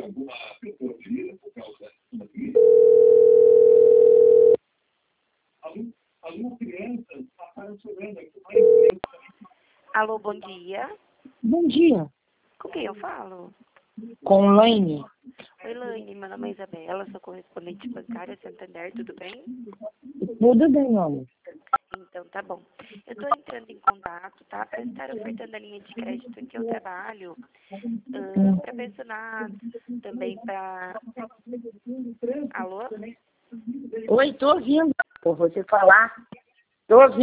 Alô, bom dia. Bom dia, Com quem eu falo? com Laine. Oi, Laine, meu nome é Isabela, sou correspondente bancária Santander, tudo bem? Tudo bem, meu amor? Então, tá bom. Eu estou entrando em contato, tá? Para estar ofertando a linha de crédito em que eu trabalho, para pensionados, também para... Alô? Oi, tô ouvindo você falar. Tô ouvindo.